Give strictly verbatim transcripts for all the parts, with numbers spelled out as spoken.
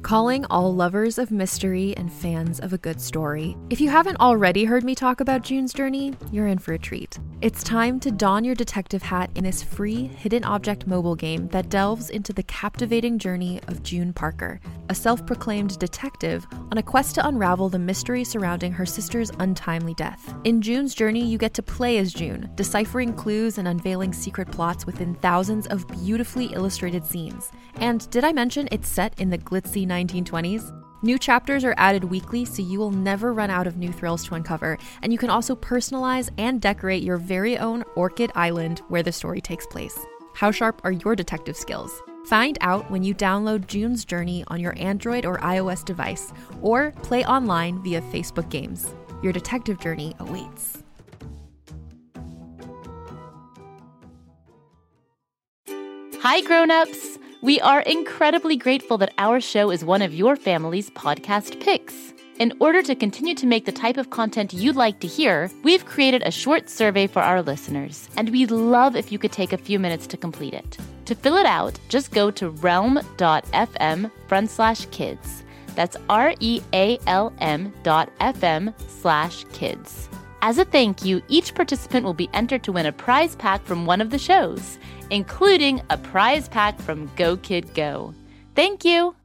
calling all lovers of mystery and fans of a good story. If you haven't already heard me talk about June's Journey, you're in for a treat. It's time to don your detective hat in this free hidden object mobile game that delves into the captivating journey of June Parker, a self-proclaimed detective on a quest to unravel the mystery surrounding her sister's untimely death. In June's Journey, you get to play as June, deciphering clues and unveiling secret plots within thousands of beautifully illustrated scenes. And did I mention it's set in the glitzy nineteen twenties? New chapters are added weekly, so you will never run out of new thrills to uncover, and you can also personalize and decorate your very own Orchid Island where the story takes place. How sharp are your detective skills? Find out when you download June's Journey on your Android or iOS device, or play online via Facebook Games. Your detective journey awaits. Hi, grown-ups! We are incredibly grateful that our show is one of your family's podcast picks. In order to continue to make the type of content you'd like to hear, we've created a short survey for our listeners, and we'd love if you could take a few minutes to complete it. To fill it out, just go to realm.fm front slash kids. That's R-E-A-L-M dot F-M slash kids. As a thank you, each participant will be entered to win a prize pack from one of the shows, including a prize pack from Go Kid Go. Thank you!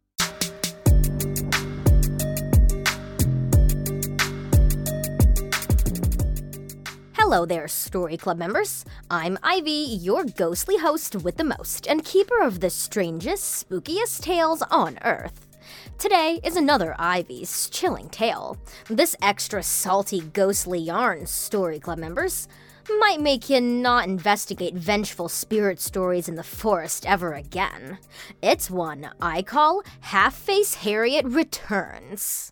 Hello there, Story Club members. I'm Ivy, your ghostly host with the most, and keeper of the strangest, spookiest tales on Earth. Today is another Ivy's chilling tale. This extra salty, ghostly yarn, Story Club members, might make you not investigate vengeful spirit stories in the forest ever again. It's one I call Half-Face Harriet Returns.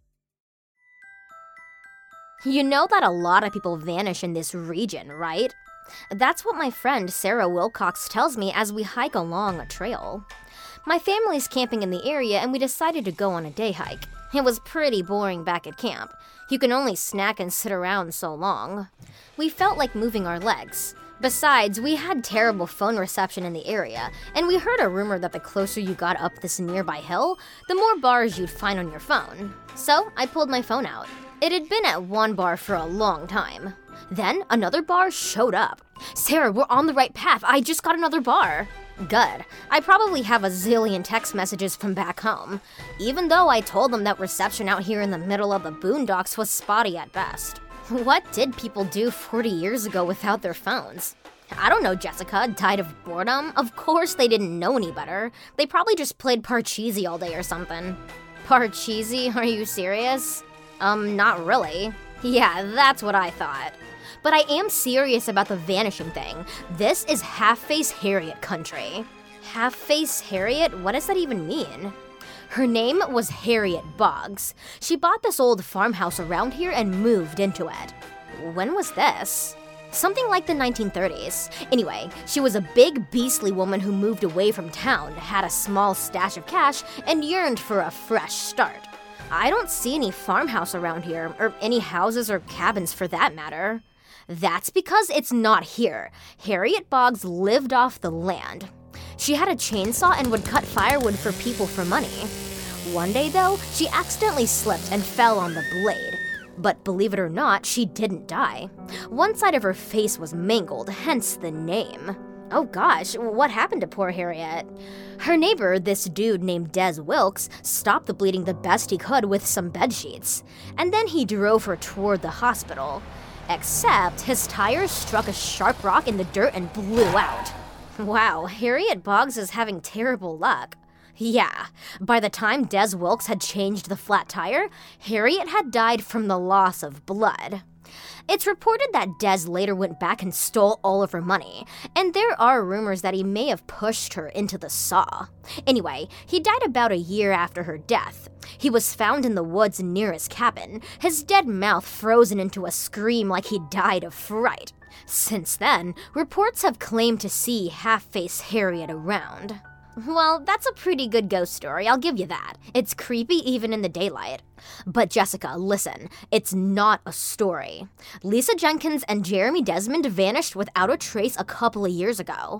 You know that a lot of people vanish in this region, right? That's what my friend Sarah Wilcox tells me as we hike along a trail. My family's camping in the area and we decided to go on a day hike. It was pretty boring back at camp. You can only snack and sit around so long. We felt like moving our legs. Besides, we had terrible phone reception in the area, and we heard a rumor that the closer you got up this nearby hill, the more bars you'd find on your phone. So I pulled my phone out. It had been at one bar for a long time. Then another bar showed up. Sarah, we're on the right path. I just got another bar. Good. I probably have a zillion text messages from back home, even though I told them that reception out here in the middle of the boondocks was spotty at best. What did people do forty years ago without their phones? I don't know, Jessica. Died of boredom? Of course they didn't know any better. They probably just played Parcheesi all day or something. Parcheesi? Are you serious? Um, not really. Yeah, that's what I thought. But I am serious about the vanishing thing. This is Half-Face Harriet country. Half-Face Harriet? What does that even mean? Her name was Harriet Boggs. She bought this old farmhouse around here and moved into it. When was this? Something like the nineteen thirties. Anyway, she was a big, beastly woman who moved away from town, had a small stash of cash, and yearned for a fresh start. I don't see any farmhouse around here, or any houses or cabins for that matter. That's because it's not here. Harriet Boggs lived off the land. She had a chainsaw and would cut firewood for people for money. One day, though, she accidentally slipped and fell on the blade. But believe it or not, she didn't die. One side of her face was mangled, hence the name. Oh gosh, what happened to poor Harriet? Her neighbor, this dude named Des Wilkes, stopped the bleeding the best he could with some bedsheets. And then he drove her toward the hospital. Except his tires struck a sharp rock in the dirt and blew out. Wow, Harriet Boggs is having terrible luck. Yeah, by the time Des Wilkes had changed the flat tire, Harriet had died from the loss of blood. It's reported that Des later went back and stole all of her money, and there are rumors that he may have pushed her into the saw. Anyway, he died about a year after her death. He was found in the woods near his cabin, his dead mouth frozen into a scream like he died of fright. Since then, reports have claimed to see Half-Face Harriet around. Well, that's a pretty good ghost story, I'll give you that. It's creepy even in the daylight. But Jessica, listen, it's not a story. Lisa Jenkins and Jeremy Desmond vanished without a trace a couple of years ago.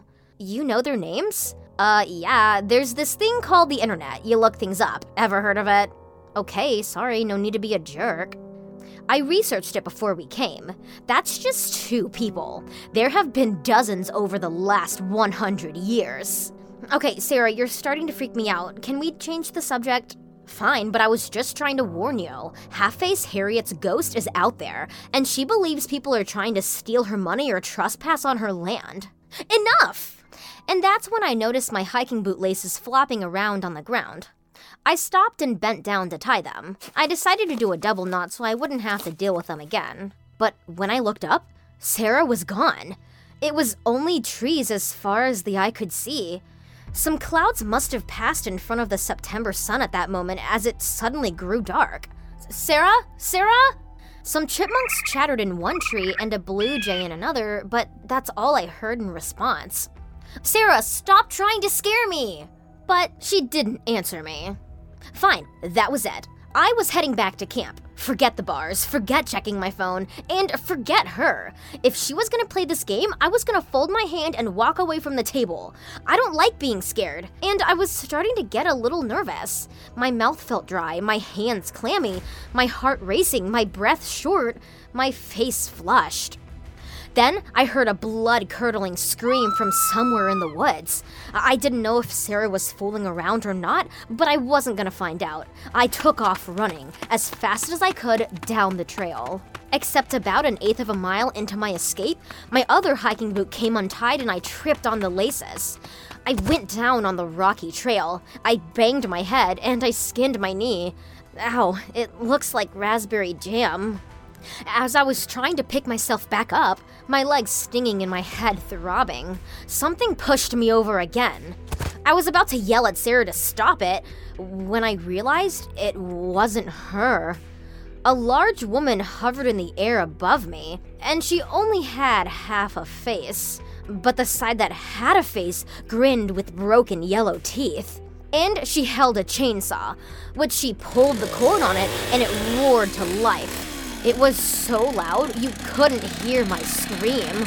You know their names? Uh, yeah, there's this thing called the internet. You look things up. Ever heard of it? Okay, sorry, no need to be a jerk. I researched it before we came. That's just two people. There have been dozens over the last one hundred years. Okay, Sarah, you're starting to freak me out. Can we change the subject? Fine, but I was just trying to warn you. Half-Face Harriet's ghost is out there, and she believes people are trying to steal her money or trespass on her land. Enough! And that's when I noticed my hiking boot laces flopping around on the ground. I stopped and bent down to tie them. I decided to do a double knot so I wouldn't have to deal with them again. But when I looked up, Sarah was gone. It was only trees as far as the eye could see. Some clouds must have passed in front of the September sun at that moment as it suddenly grew dark. Sarah? Sarah? Some chipmunks chattered in one tree and a blue jay in another, but that's all I heard in response. Sarah, stop trying to scare me! But she didn't answer me. Fine, that was it. I was heading back to camp. Forget the bars, forget checking my phone, and forget her. If she was gonna play this game, I was gonna fold my hand and walk away from the table. I don't like being scared, and I was starting to get a little nervous. My mouth felt dry, my hands clammy, my heart racing, my breath short, my face flushed. Then I heard a blood-curdling scream from somewhere in the woods. I didn't know if Sarah was fooling around or not, but I wasn't gonna find out. I took off running, as fast as I could, down the trail. Except about an eighth of a mile into my escape, my other hiking boot came untied and I tripped on the laces. I went down on the rocky trail. I banged my head and I skinned my knee. Ow, it looks like raspberry jam. As I was trying to pick myself back up, my legs stinging and my head throbbing, something pushed me over again. I was about to yell at Sarah to stop it when I realized it wasn't her. A large woman hovered in the air above me, and she only had half a face, but the side that had a face grinned with broken yellow teeth. And she held a chainsaw, which she pulled the cord on it and it roared to life. It was so loud, you couldn't hear my scream.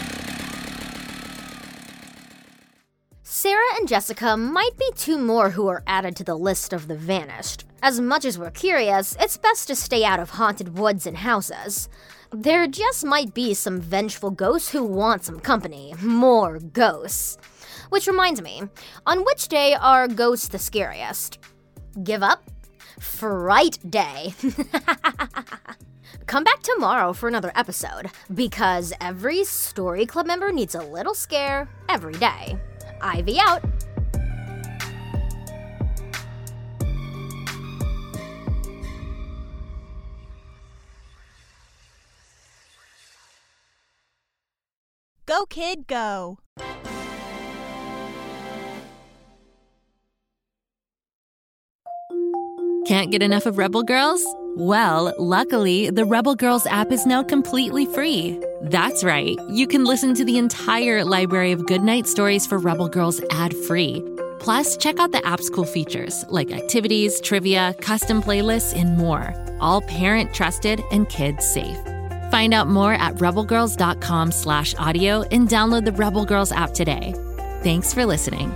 Sarah and Jessica might be two more who are added to the list of the vanished. As much as we're curious, it's best to stay out of haunted woods and houses. There just might be some vengeful ghosts who want some company. More ghosts. Which reminds me, on which day are ghosts the scariest? Give up? Fright Day. Come back tomorrow for another episode, because every Story Club member needs a little scare every day. Ivy out. Go, kid, go. Can't get enough of Rebel Girls? Well, luckily, the Rebel Girls app is now completely free. That's right. You can listen to the entire library of goodnight stories for Rebel Girls ad-free. Plus, check out the app's cool features like activities, trivia, custom playlists, and more. All parent-trusted and kids-safe. Find out more at rebelgirls.com slash audio and download the Rebel Girls app today. Thanks for listening.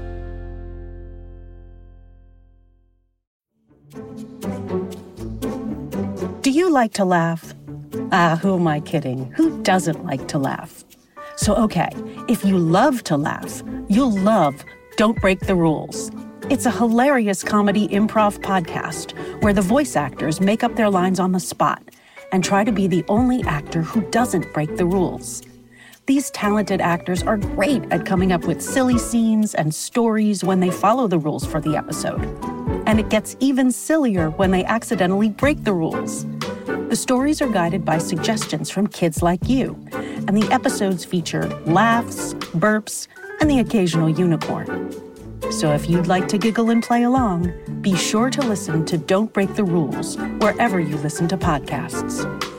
Do you like to laugh? Ah, who am I kidding? Who doesn't like to laugh? So, okay, if you love to laugh, you'll love Don't Break the Rules. It's a hilarious comedy improv podcast where the voice actors make up their lines on the spot and try to be the only actor who doesn't break the rules. These talented actors are great at coming up with silly scenes and stories when they follow the rules for the episode. And it gets even sillier when they accidentally break the rules. The stories are guided by suggestions from kids like you, and the episodes feature laughs, burps, and the occasional unicorn. So if you'd like to giggle and play along, be sure to listen to Don't Break the Rules wherever you listen to podcasts.